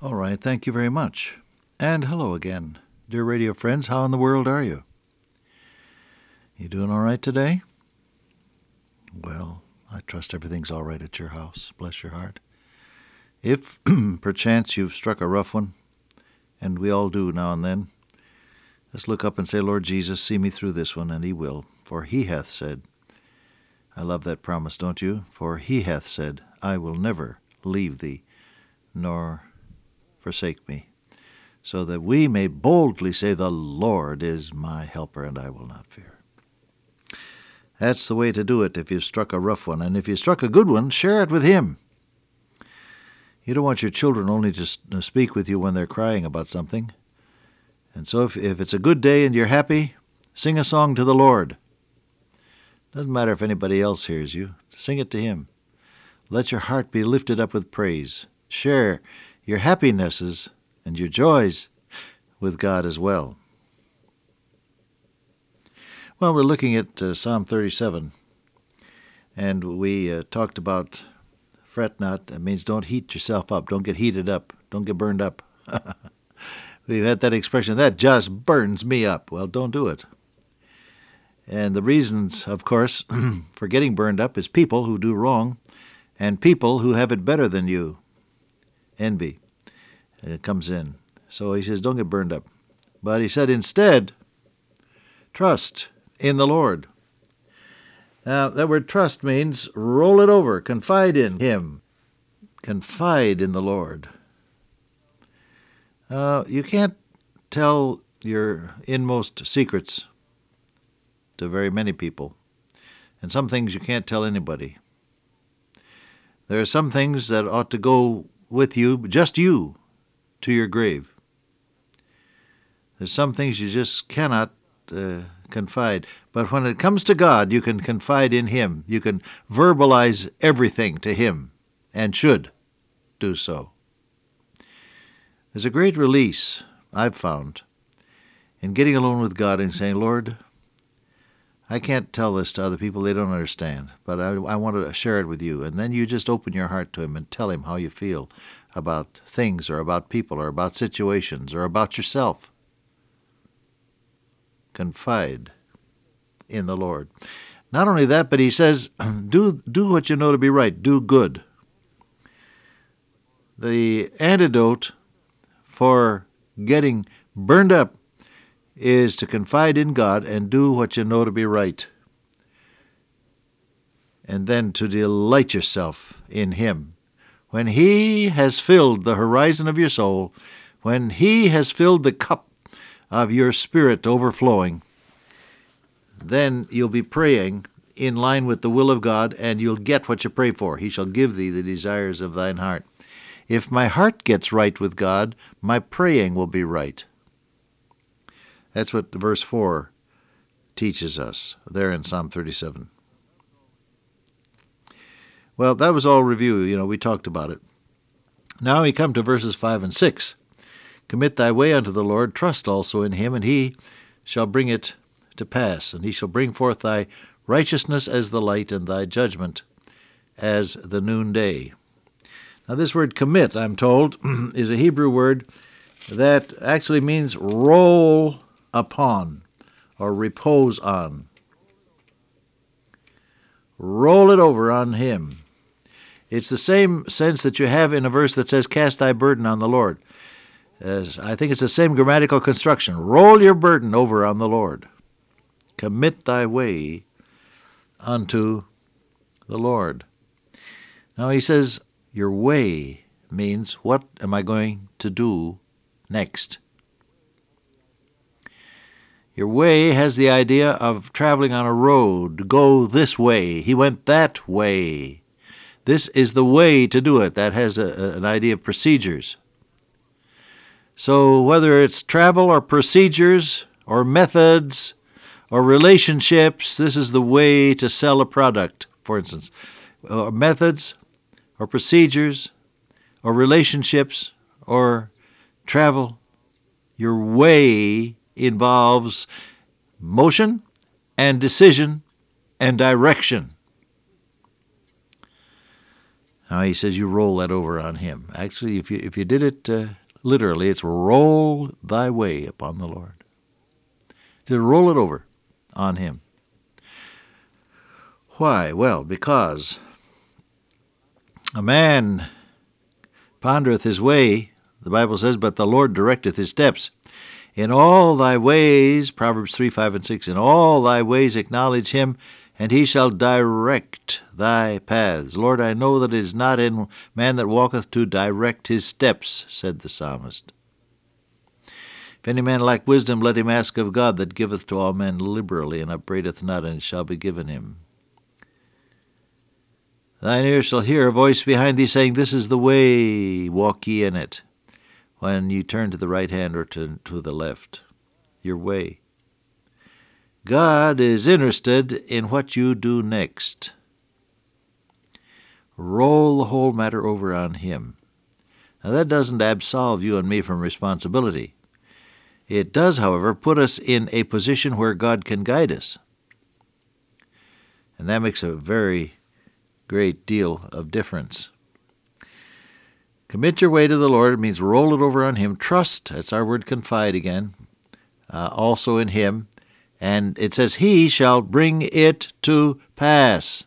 All right, thank you very much. And hello again. Dear radio friends, how in the world are you? You doing all right today? Well, I trust everything's all right at your house. Bless your heart. If perchance you've struck a rough one, and we all do now and then, just look up and say, Lord Jesus, see me through this one, and He will. For He hath said, I love that promise, don't you? For He hath said, I will never leave thee, nor forsake me, so that we may boldly say, the Lord is my helper, and I will not fear. That's the way to do it if you've struck a rough one. And if you struck a good one, share it with Him. You don't want your children only to speak with you when they're crying about something. And so if it's a good day and you're happy, sing a song to the Lord. Doesn't matter if anybody else hears you. Sing it to Him. Let your heart be lifted up with praise. Share your happinesses and your joys with God as well. Well, we're looking at Psalm 37, and we talked about fret not. That means don't heat yourself up. Don't get heated up. Don't get burned up. We've had that expression, that just burns me up. Well, don't do it. And the reasons, of course, for getting burned up is people who do wrong and people who have it better than you. Envy comes in. So he says, don't get burned up. But he said, instead, trust in the Lord. Now, that word trust means roll it over, confide in Him. Confide in the Lord. You can't tell your inmost secrets to very many people. And some things you can't tell anybody. There are some things that ought to go with you, just you, to your grave. There's some things you just cannot confide. But when it comes to God, you can confide in Him. You can verbalize everything to Him, and should do so. There's a great release, I've found, in getting alone with God and saying, Lord, I can't tell this to other people. They don't understand, but I want to share it with you. And then you just open your heart to Him and tell Him how you feel about things or about people or about situations or about yourself. Confide in the Lord. Not only that, but he says, do what you know to be right. Do good. The antidote for getting burned up is to confide in God and do what you know to be right. And then to delight yourself in Him. When He has filled the horizon of your soul, when He has filled the cup of your spirit overflowing, then you'll be praying in line with the will of God, and you'll get what you pray for. He shall give thee the desires of thine heart. If my heart gets right with God, my praying will be right. That's what verse 4 teaches us there in Psalm 37. Well, that was all review. We talked about it. Now we come to verses 5 and 6. Commit thy way unto the Lord, trust also in Him, and He shall bring it to pass. And He shall bring forth thy righteousness as the light, and thy judgment as the noonday. Now this word commit, I'm told, is a Hebrew word that actually means roll upon or repose on. Roll it over on Him. It's the same sense that you have in a verse that says, cast thy burden on the Lord. I think it's the same grammatical construction. Roll your burden over on the Lord. Commit thy way unto the Lord. Now he says, your way means, what am I going to do next? Your way has the idea of traveling on a road. Go this way. He went that way. This is the way to do it. That has an idea of procedures. So whether it's travel or procedures or methods or relationships, this is the way to sell a product, for instance. Or methods or procedures or relationships or travel. Your way involves motion and decision and direction. Now he says you roll that over on him. Actually, if you did it literally, it's roll thy way upon the Lord. To roll it over on him. Why? Well, because a man pondereth his way, the Bible says, but the Lord directeth his steps. In all thy ways, Proverbs 3, 5, and 6, in all thy ways acknowledge him, and he shall direct thy paths. Lord, I know that it is not in man that walketh to direct his steps, said the psalmist. If any man lack wisdom, let him ask of God, that giveth to all men liberally, and upbraideth not, and it shall be given him. Thine ears shall hear a voice behind thee, saying, This is the way, walk ye in it. When you turn to the right hand or to the left, your way. God is interested in what you do next. Roll the whole matter over on him. Now that doesn't absolve you and me from responsibility. It does, however, put us in a position where God can guide us. And that makes a very great deal of difference. Commit your way to the Lord. It means roll it over on him. Trust, that's our word confide again, also in him. And it says, he shall bring it to pass.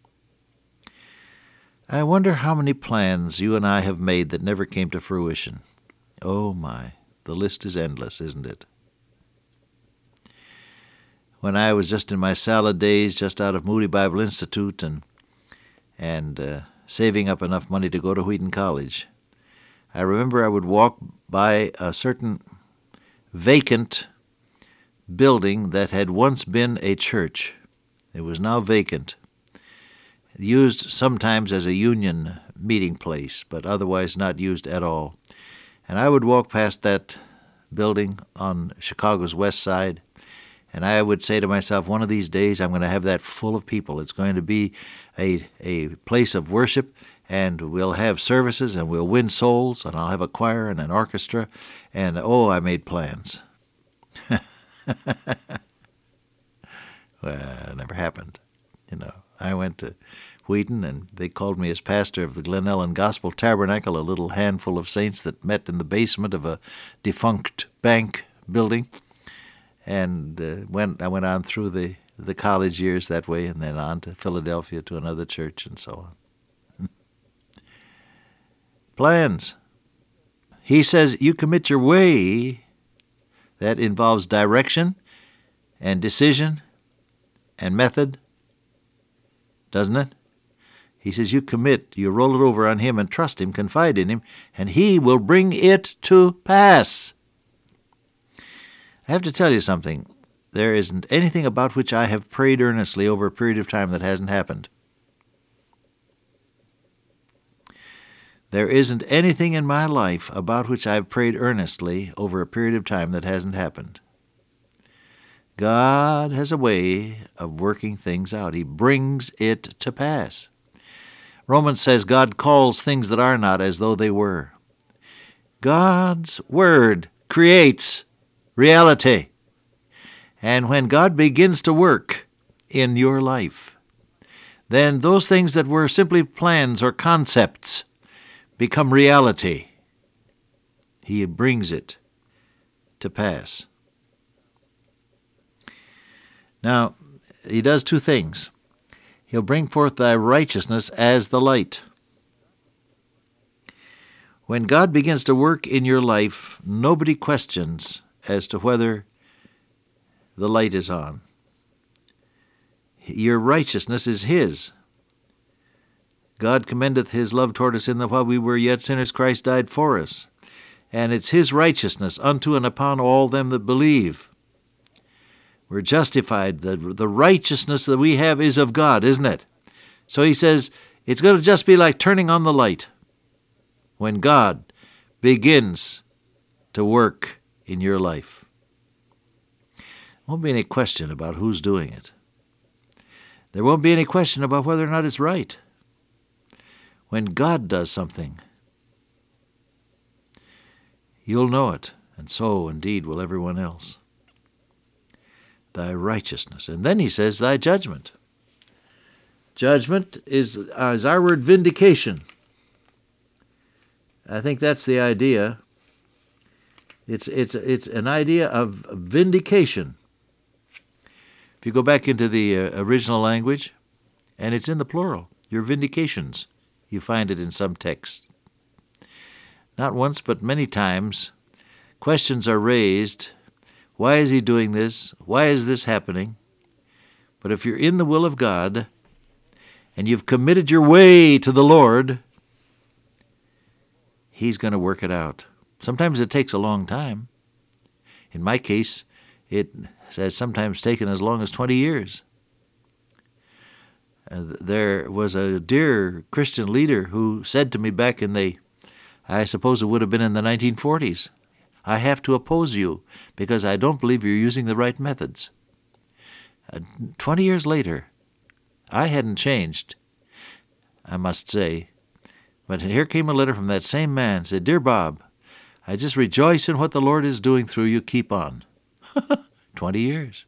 I wonder how many plans you and I have made that never came to fruition. Oh my, the list is endless, isn't it? When I was just in my salad days, just out of Moody Bible Institute and saving up enough money to go to Wheaton College, I remember I would walk by a certain vacant building that had once been a church. It was now vacant, used sometimes as a union meeting place, but otherwise not used at all. And I would walk past that building on Chicago's west side, and I would say to myself, one of these days I'm going to have that full of people. It's going to be a place of worship, and we'll have services, and we'll win souls, and I'll have a choir and an orchestra, and I made plans. Well, it never happened. I went to Wheaton, and they called me as pastor of the Glen Ellen Gospel Tabernacle, a little handful of saints that met in the basement of a defunct bank building. And I went on through the college years that way, and then on to Philadelphia to another church, and so on. Plans. He says you commit your way. That involves direction and decision and method, doesn't it? He says you commit, you roll it over on him and trust him, confide in him, and he will bring it to pass. I have to tell you something. There isn't anything about which I have prayed earnestly over a period of time that hasn't happened. There isn't anything in my life about which I've prayed earnestly over a period of time that hasn't happened. God has a way of working things out. He brings it to pass. Romans says God calls things that are not as though they were. God's Word creates reality. And when God begins to work in your life, then those things that were simply plans or concepts become reality. He brings it to pass. Now, he does two things. He'll bring forth thy righteousness as the light. When God begins to work in your life, nobody questions as to whether the light is on. Your righteousness is his. God commendeth his love toward us in that while we were yet sinners, Christ died for us. And it's his righteousness unto and upon all them that believe. We're justified. The righteousness that we have is of God, isn't it? So he says it's going to just be like turning on the light when God begins to work in your life. There won't be any question about who's doing it. There won't be any question about whether or not it's right. When God does something, you'll know it, and so indeed will everyone else. Thy righteousness. And then he says, thy judgment. Judgment is our word vindication. I think that's the idea. It's an idea of vindication. If you go back into the original language, and it's in the plural, your vindications, you find it in some texts. Not once, but many times, questions are raised. Why is he doing this? Why is this happening? But if you're in the will of God, and you've committed your way to the Lord, He's going to work it out. Sometimes it takes a long time. In my case, it has sometimes taken as long as 20 years. There was a dear Christian leader who said to me back I suppose it would have been in the 1940s, I have to oppose you because I don't believe you're using the right methods. 20 years later, I hadn't changed, I must say. But here came a letter from that same man. Said, "Dear Bob, I just rejoice in what the Lord is doing through you. Keep on." 20 years.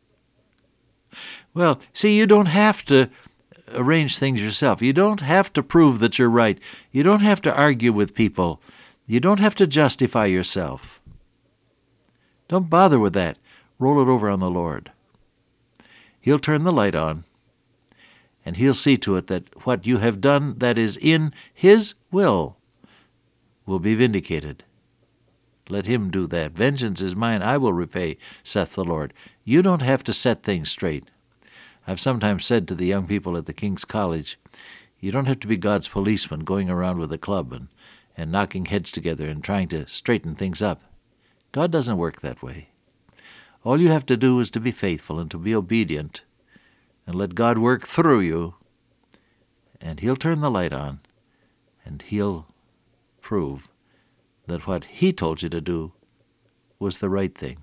Well, see, you don't have to arrange things yourself. You don't have to prove that you're right. You don't have to argue with people. You don't have to justify yourself. Don't bother with that. Roll it over on the Lord. He'll turn the light on, and He'll see to it that what you have done that is in His will be vindicated. Let Him do that. "Vengeance is mine, I will repay, saith the Lord." You don't have to set things straight. I've sometimes said to the young people at the King's College, you don't have to be God's policeman going around with a club and knocking heads together and trying to straighten things up. God doesn't work that way. All you have to do is to be faithful and to be obedient and let God work through you, and He'll turn the light on, and He'll prove that what He told you to do was the right thing.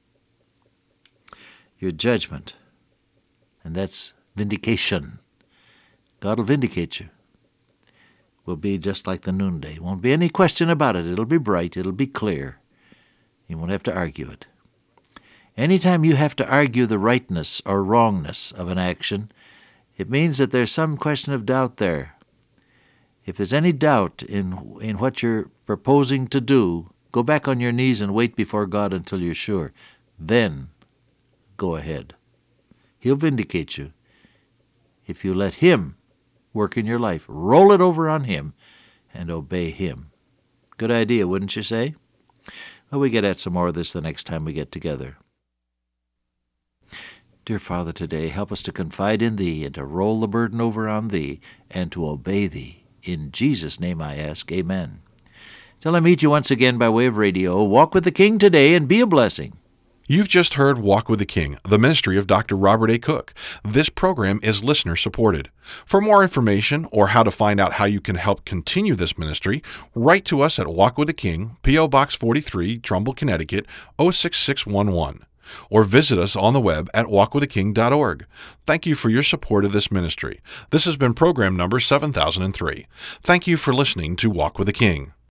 Your judgment, and that's vindication. God will vindicate you. Will be just like the noonday. Won't be any question about it. It'll be bright. It'll be clear. You won't have to argue it. Anytime you have to argue the rightness or wrongness of an action, it means that there's some question of doubt there. If there's any doubt in what you're proposing to do, go back on your knees and wait before God until you're sure. Then go ahead. He'll vindicate you if you let Him work in your life. Roll it over on Him and obey Him. Good idea, wouldn't you say? Well, we get at some more of this the next time we get together. Dear Father, today help us to confide in Thee and to roll the burden over on Thee and to obey Thee. In Jesus' name I ask, amen. Till I meet you once again by way of radio, walk with the King today and be a blessing. You've just heard Walk with the King, the ministry of Dr. Robert A. Cook. This program is listener-supported. For more information or how to find out how you can help continue this ministry, write to us at Walk with the King, P.O. Box 43, Trumbull, Connecticut, 06611. Or visit us on the web at walkwiththeking.org. Thank you for your support of this ministry. This has been program number 7003. Thank you for listening to Walk with the King.